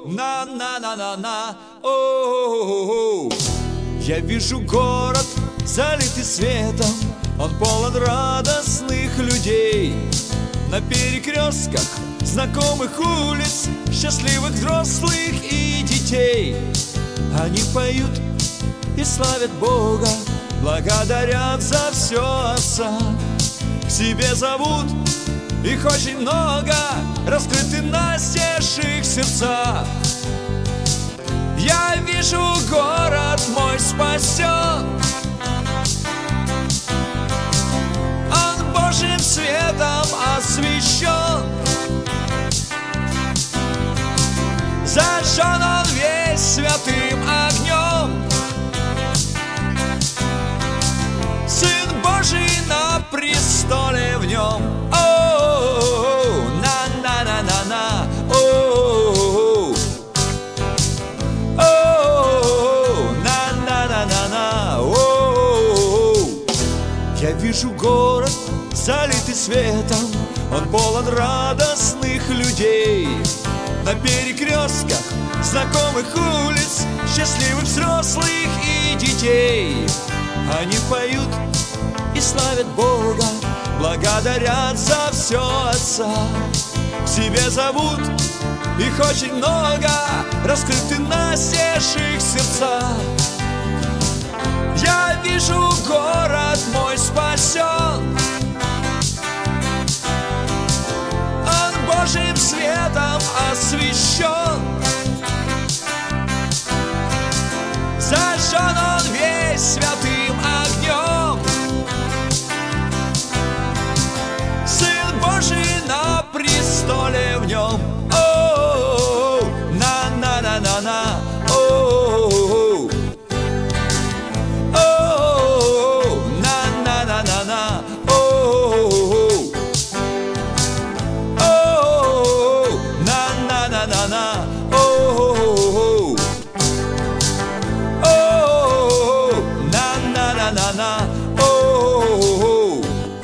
на-на-на-на-на, о-о-о-о. Я вижу город, залитый светом, он полон радостных людей. На перекрестках знакомых улиц, счастливых взрослых и детей. Они поют и славят Бога, благодарят за все Отца. К себе зовут, их очень много, раскрыты настежь их сердца. Я вижу, город мой спасен, он Божьим светом освещен. Зажжен он весь святым огнем. Сын Божий на престоле в нем. О-о-о, на-на-на-на-на, о-о-о, о-о-о, на-на-на-на-на, о-о-о. Я вижу город, залитый светом, он полон радостных людей. На перекрестках знакомых улиц, счастливых взрослых и детей. Они поют и славят Бога, благодарят за все Отца. К себе зовут, их очень много, раскрыты настежь их сердца. Я вижу, город мой спасен, он Божьим светом освещен. Зажжен он весь святым огнем. Сын Божий на престоле в нем. О-о-о, на-на-на-на-на, о-о-о, о-о-о, на-на-на-на-на, о-о-о, о-о-о, на-на-на-на-на, о-о-о, о-о-о, на-на-на-на-на, о-о-о.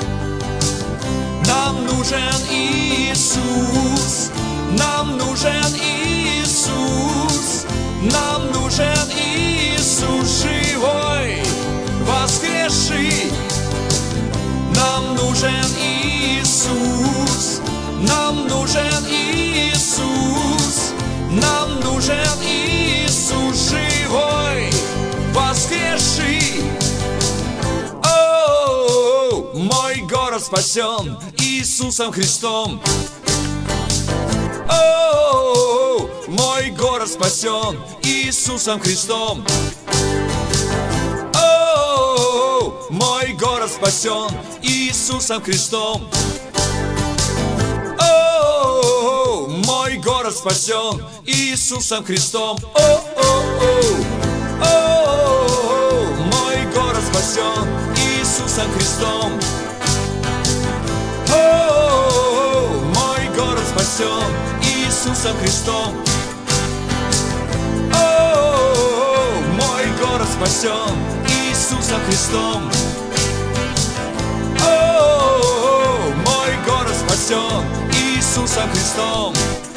Нам нужен Иисус, нам нужен Иисус, нам нужен Иисус живой, воскресший. Нам нужен Иисус, нам нужен Иисус, нам нужен Иисус живой, воскресший. О, мой город спасен Иисусом Христом. О, мой город спасен Иисусом Христом. О, мой город спасен Иисусом Христом. О, мой город спасен Иисусом Христом. О, мой город спасен Иисусом Христом. О, мой город спасен Иисусом Христом. О, мой город спасен Иисусом Христом. О, мой город спасен Иисусом Христом.